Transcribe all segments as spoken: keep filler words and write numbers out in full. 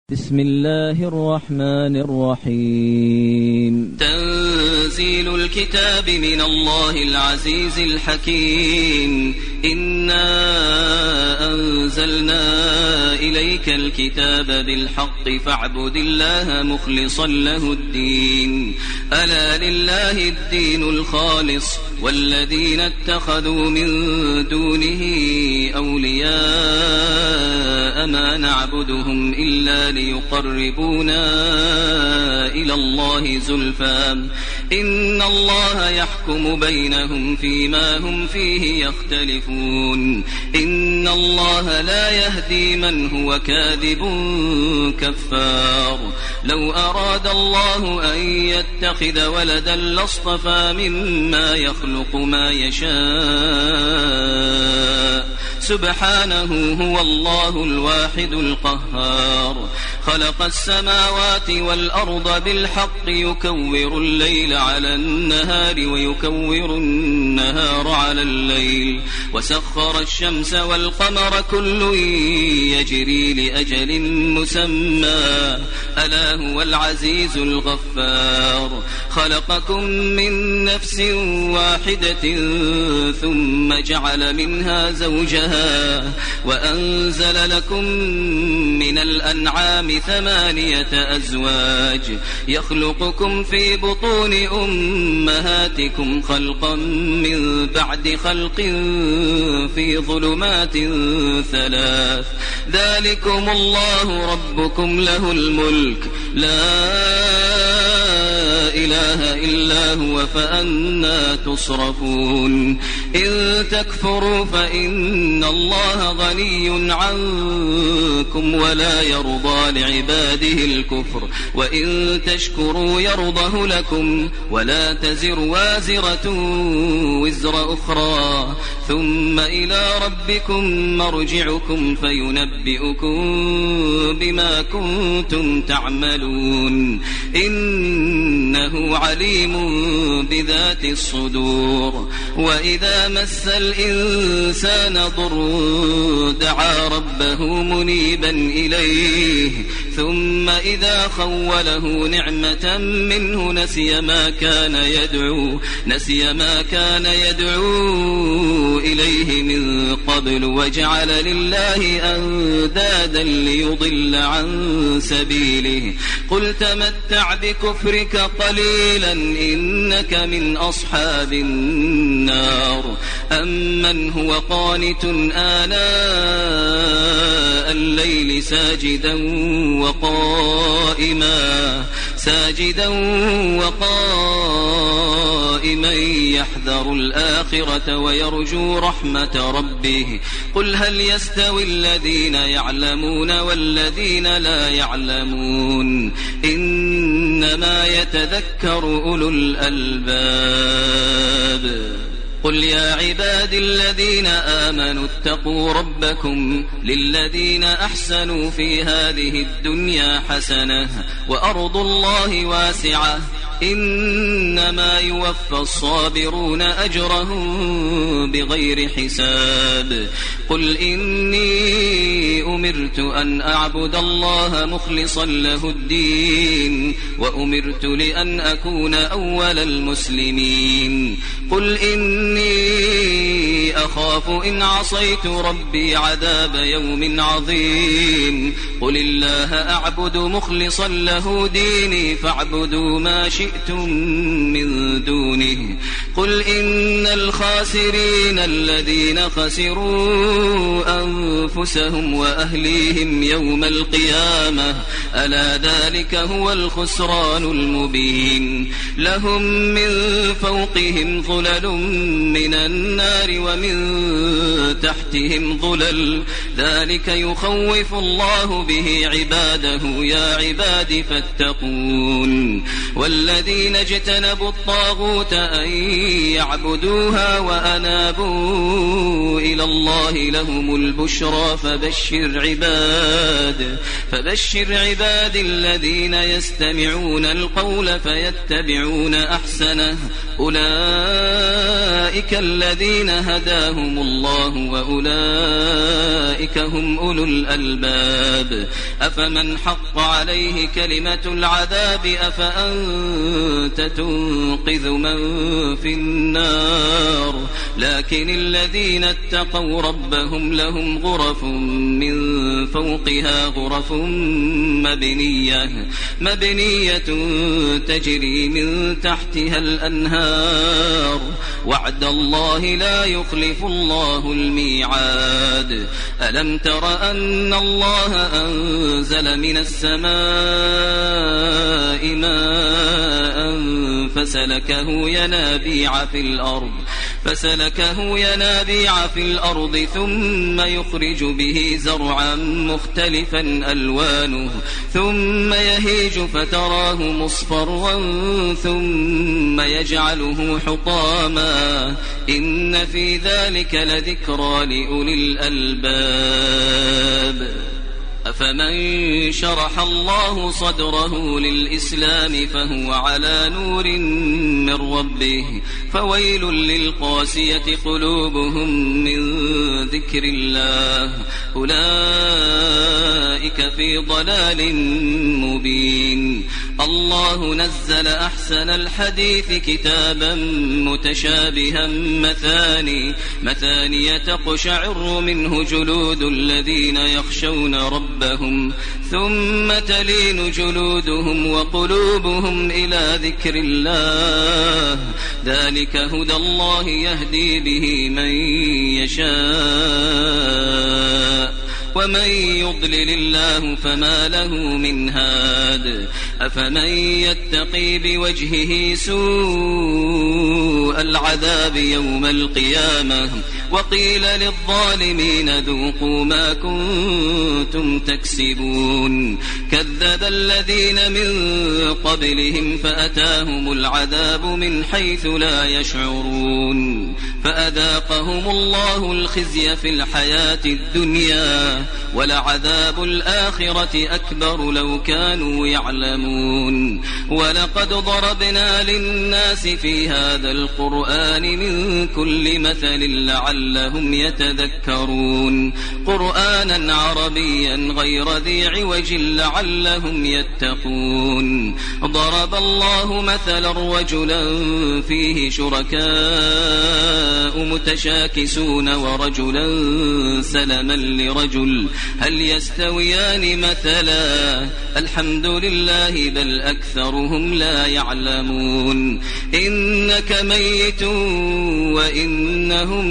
بسم الله الرحمن الرحيم. تنزيل الكتاب من الله العزيز الحكيم. إنا أنزلنا إليك الكتاب بالحق فاعبد الله مخلصا له الدين. ألا لله الدين الخالص والذين اتخذوا من دونه أولياء ما نعبدهم إلا ليقربونا إلى الله زلفى إن الله يحكم بينهم فيما هم فيه يختلفون. إن الله لا يهدي من هو كاذب كفار. لو أراد الله أن يتخذ ولدا لاصطفى مما يخلق ما يشاء سبحانه هو الله الواحد القهار. خلق السماوات والأرض بالحق يكور الليل على النهار ويكور النهار على الليل وسخر الشمس والقمر كل يجري لأجل مسمى ألا هو العزيز الغفار. خلقكم من نفس واحدة ثم جعل منها زوجها وأنزل لكم من الأنعام ثمانية أزواج يخلقكم في بطون أمهاتكم خلقا من بعد خلق في ظلمات ثلاث. ذلكم الله ربكم له الملك لا إله إلا هو فأنى تصرفون. إن تكفروا فإن الله غني عنكم ولا يرضى لعباده الكفر وإن تشكروا يرضه لكم ولا تزر وازرة وزر أخرى ثم إلى ربكم مرجعكم فينبئكم بما كنتم تعملون. إنه عليم بذات الصدور. وإذا مس الإنسان ضر دعا ربه منيبا إليه ثم إذا خوله نعمة منه نسي ما كان يدعو نسي ما كان يدعو إليه من قبل وجعل لله أندادا ليضل عن سبيله. قل تمتع بكفرك قليلا إنك من أصحاب النار. أمن هو قانت آناء الليل ساجدا وقائما ساجدا وقائما يحذر الآخرة ويرجو رحمة ربه. قل هل يستوي الذين يعلمون والذين لا يعلمون إنما يتذكر أولو الألباب. قل يا عبادي الذين آمنوا اتقوا ربكم للذين أحسنوا في هذه الدنيا حسنة وأرض الله واسعة إنما يوفى الصابرون أجرهم بغير حساب. قل إني أمرت أن أعبد الله مخلصا له الدين وأمرت لأن أكون أول المسلمين. قل إني أخاف إن عصيت ربي عذاب يوم عظيم. قل الله أعبد مخلصا له ديني فاعبدوا ما شئتم من دونه. قل إن الخاسرين الذين خسروا أنفسهم وأهليهم يوم القيامة ألا ذلك هو الخسران المبين. لهم من فوقهم ظلل من النار ومن تحتهم ظلل ذلك يخوف الله به عباده يا عباد فاتقون. والذين اجتنبوا الطاغوت أن يعبدوها وأنابوا إلى الله لهم البشرى فبشر عباد فبشر عباد الذين يستمعون القول فيتبعون أحسنه أولئك الذين هداهم الله وأولئك أولئك هم أولو الألباب أفمن حق عليه كلمة العذاب أفأنت تنقذ من في النار لكن الذين اتقوا ربهم لهم غرف من فوقها غرف مبنية, مبنية تجري من تحتها الأنهار وعد الله لا يخلف الله الميعاد ألم تر أن الله أنزل من السماء ماء فسلكه ينابيع في الأرض فسلكه ينابيع في الأرض ثم يخرج به زرعا مختلفا ألوانه ثم يهيج فتراه مصفرا ثم يجعله حطاما إن في ذلك لذكرى لأولي الألباب أفمن شرح الله صدره للإسلام فهو على نور من ربه فويل للقاسية قلوبهم من ذكر الله أولئك في ضلال مبين الله نزل أحسن الحديث كتابا متشابها مثاني مثاني تقشعر منه جلود الذين يخشون ربهم ثم تلين جلودهم وقلوبهم إلى ذكر الله ذلك هدى الله يهدي به من يشاء ومن يضلل الله فما له من هاد أفمن يتقي بوجهه سوء العذاب يوم القيامة وقيل للظالمين ذوقوا ما كنتم تكسبون كذب الذين من قبلهم فأتاهم العذاب من حيث لا يشعرون فأذاقهم الله الخزي في الحياة الدنيا ولعذاب الآخرة أكبر لو كانوا يعلمون ولقد ضربنا للناس في هذا القرآن من كل مثل لعلهم يتذكرون قرآنا عربيا غير ذي عوج لعلهم يتقون ضرب الله مثلا رجلا فيه شركاء متشاكسون ورجلا سلما لرجل هل يستويان مثلا الحمد لله بل أكثرهم لا يعلمون إنك ميت وإنهم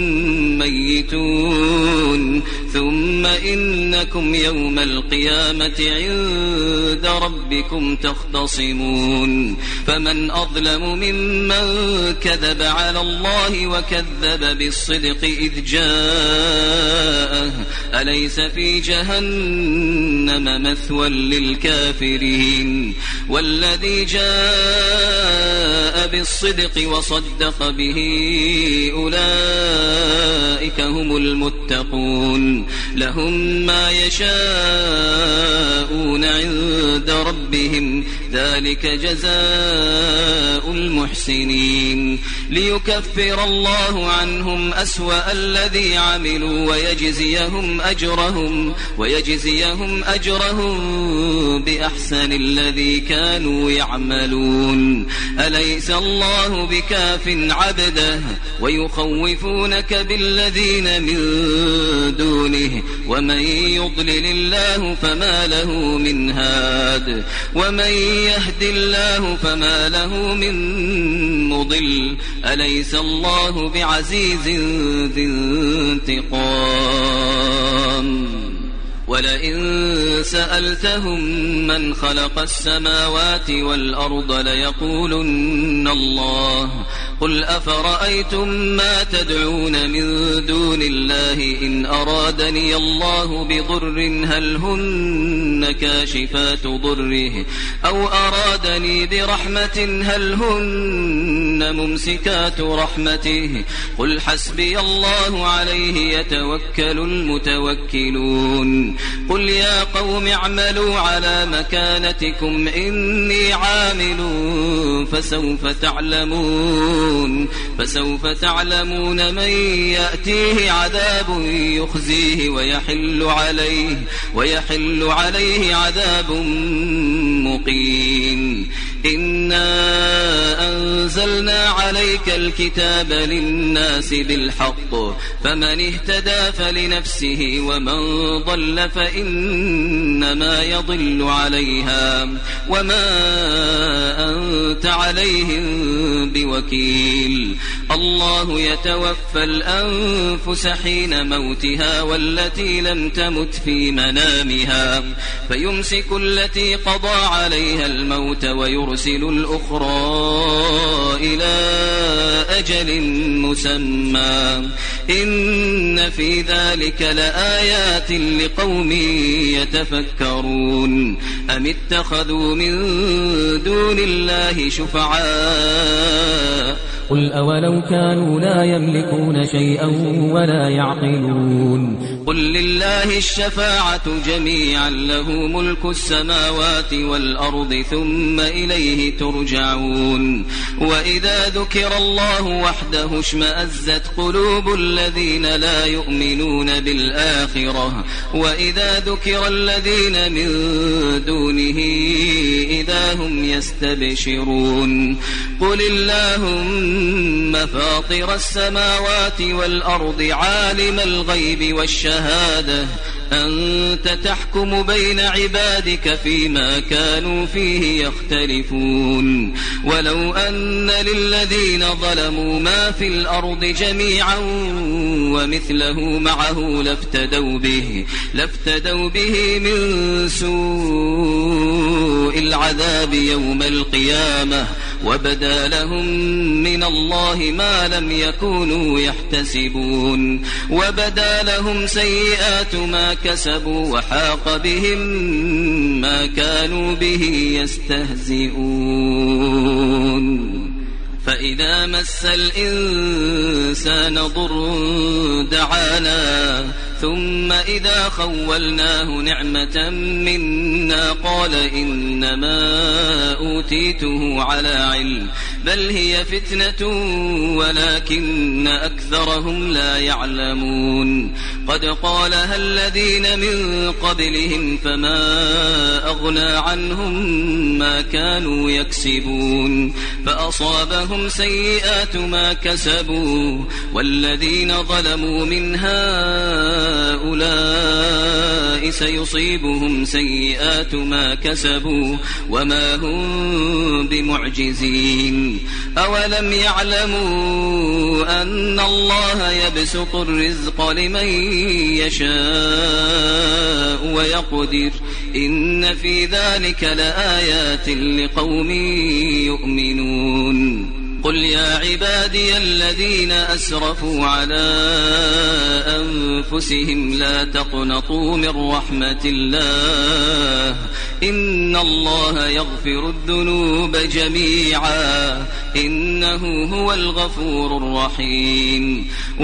ميتون ثم إنكم يوم القيامة عند ربكم تختصمون فمن أظلم ممن كذب على الله وكذب بالصدق إذ جاءه أليس في جهنم مثوى للكافرين والذي جاء بالصدق وصدق به أولئك هم المتقون لهم ما يشاءون عند ربهم ذلك جزاء المحسنين ليكفر الله عنهم أسوأ الذي عملوا ويجزيهم أجرهم ويجزيهم أجرهم بأحسن الذي كانوا يعملون أليس الله بكاف عبده ويخوفونك بالذين من دونه ومن يضلل الله فما له من هاد ومن يهد الله فما له من مضل أليس الله بعزيز ذي انتقام ولئن سألتهم من خلق السماوات والأرض ليقولن الله قل أفرأيتم ما تدعون من دون الله إن أرادني الله بضر هل هن كاشفات ضره أو أرادني برحمة هل هن ممسكات رحمته قل حسبي الله عليه يتوكل المتوكلون قل يا قوم اعملوا على مكانتكم إني عامل فسوف تعلمون يعملون فسوف تعلمون من يأتيه عذاب يخزيه ويحل عليه, ويحل عليه عذاب مقيم. إنا أنزلنا عليك الكتاب للناس بالحق فمن اهتدى فلنفسه ومن ضل فإنما يضل عليها وما أنت عليهم بوكيل. الله يتوفى الأنفس حين موتها والتي لم تمت في منامها فيمسك التي قضى عليها الموت ويرسل الأخرى إلى أجل مسمى إن في ذلك لآيات لقوم يتفكرون. أم اتخذوا من دون الله شفعاء قل أولو كانوا لا يملكون شيئا ولا يعقلون قل لله الشفاعة جميعا له ملك السماوات والأرض ثم إليه ترجعون. وإذا ذكر الله وحده اشمأزت قلوب الذين لا يؤمنون بالآخرة وإذا ذكر الذين من دونه إذا هم يستبشرون. قل اللهم فاطر السماوات والأرض عالم الغيب والشهادة أنت تحكم بين عبادك فيما كانوا فيه يختلفون. ولو أن للذين ظلموا ما في الأرض جميعا ومثله معه لافتدوا به, لافتدوا به من سوء العذاب يوم القيامة وبدا لهم من الله ما لم يكونوا يحتسبون. وبدا لهم سيئات ما كسبوا وحاق بهم ما كانوا به يستهزئون. فإذا مس الإنسان ضر دعانا ثم إذا خولناه نعمة منا قال إنما أوتيته على علم بل هي فتنة ولكن أكثرهم لا يعلمون. قد قالها الذين من قبلهم فما أغنى عنهم ما كانوا يكسبون فأصابهم سيئات ما كسبوا والذين ظلموا من هؤلاء سيصيبهم سيئات ما كسبوا وما هم بمعجزين. أولم يعلموا أن الله يبسط الرزق لمن يشاء ويقدر إن في ذلك لآيات لقوم يؤمنون. قل يا عبادي الذين أسرفوا على أنفسهم لا تقنطوا من رحمة الله إن الله يغفر الذنوب جميعا إنه هو الغفور الرحيم.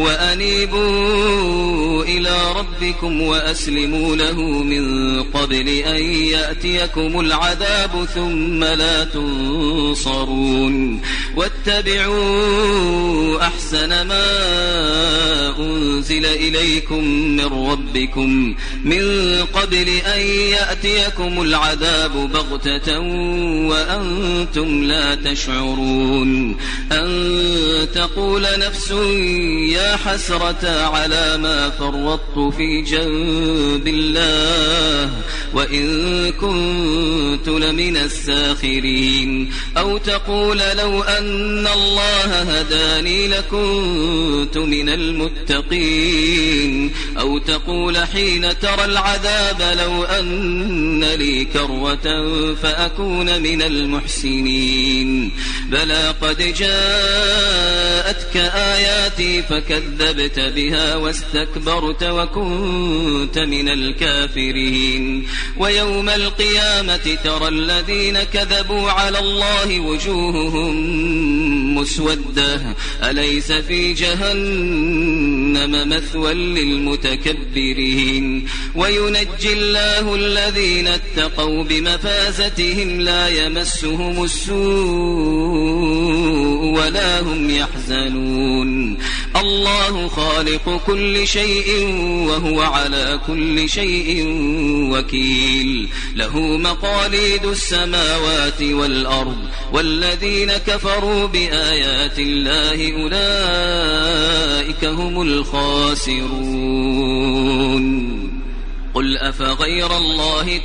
وأنيبوا إلى ربكم وأسلموا له من قبل أن يأتيكم العذاب ثم لا تنصرون. واتبعوا أحسن ما أنزل إليكم من ربكم من قبل أن يأتيكم العذاب بغتة وأنتم لا تشعرون. أن تقول نفس يا حسرة على ما فرطت في جنب الله وإن كنت لمن الساخرين. أو تقول لو أن الله هداني لكنت من المتقين. أو تقول حين ترى العذاب لو أن لي كروة فأكون من المحسنين. بلى قد جاءتك آياتي فكذبت بها واستكبرت وكنت من الكافرين. ويوم القيامة ترى الذين كذبوا على الله وجوههم مسودة أليس في جهنم جهنم مثوى للمتكبرين وينجي الله الذين اتقوا بمفازتهم لا يمسهم السوء ولا هم يحزنون الله خالق كل شيء وهو على كل شيء وكيل له مقاليد السماوات والأرض والذين كفروا بآيات الله أولئك هم الخاسرون قل أفغير الله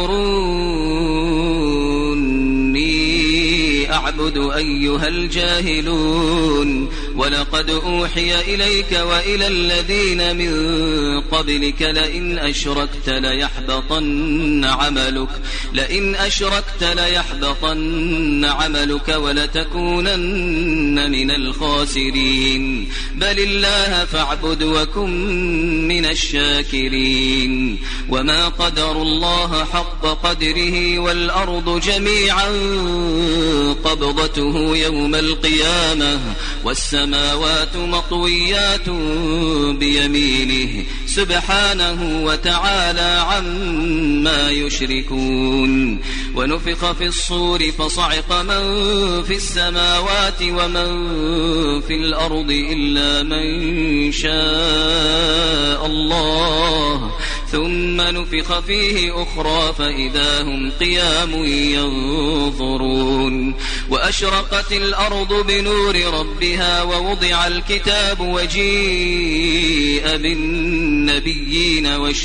تأمروني أعبد أيها الجاهلون ولقد أوحي إليك وإلى الذين من قبلك لئن أشركت ليحبطن عملك لئن أشركت ليحبطن عملك ولتكونن من الخاسرين بل الله فاعبد وكن من الشاكرين وما قدر الله حق قدره والأرض جميعا قبضته يوم القيامة والسماوات مطويات بيمينه سبحانه وتعالى عما يشركون ونفخ في الصور فصعق من في السماوات ومن في الأرض إلا من شاء الله ثم نفخ فيه أخرى فإذا هم قيام ينظرون وأشرقت الأرض بنور ربها ووضع الكتاب وجيء بالنبيين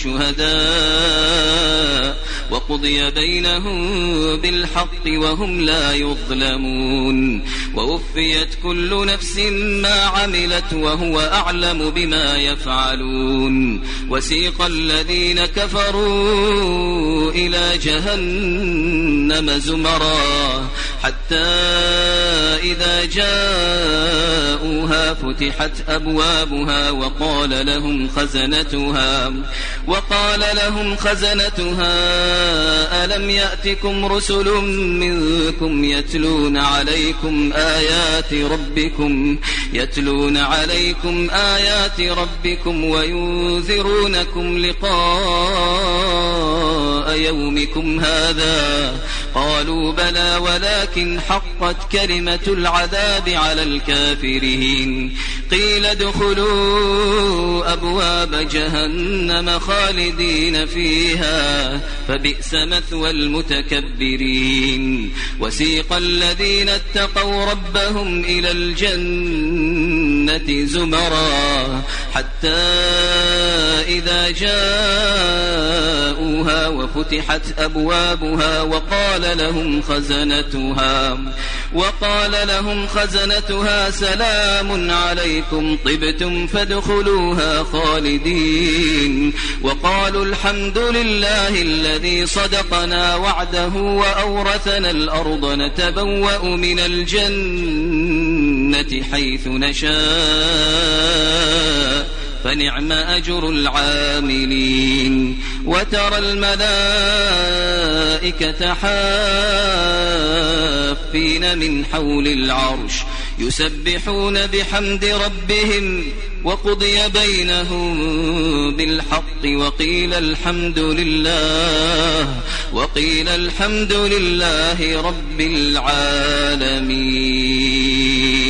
والشهداء وقضي بينهم بالحق وهم لا يظلمون ووفيت كل نفس ما عملت وهو أعلم بما يفعلون وسيق الذين كفروا إلى جهنم زمرا حتى إذا جاءوها فتحت أبوابها وقال لهم خزنتها وقال لهم خزنتها ألم يأتكم رسل منكم يتلون عليكم آيات ربكم يتلون عليكم آيات ربكم وينذرونكم لقاء يومكم هذا قالوا بلى ولكن حقت كلمة العذاب على الكافرين قيل ادخلوا أبواب جهنم خالدين فيها فبئس مثوى المتكبرين وسيق الذين اتقوا ربهم إلى الجنة زمرا حتى إذا جاءوها وفتحت أبوابها وقال لهم خزنتها وقال لهم خزنتها سلام عليكم طبتم فادخلوها خالدين وقالوا الحمد لله الذي صدقنا وعده وأورثنا الأرض نتبوأ من الجنة حيث نشاء فنعم أجر العاملين وترى الملائكة حافين من حول العرش يسبحون بحمد ربهم وقضي بينهم بالحق وقيل الحمد لله وقيل الحمد لله رب العالمين.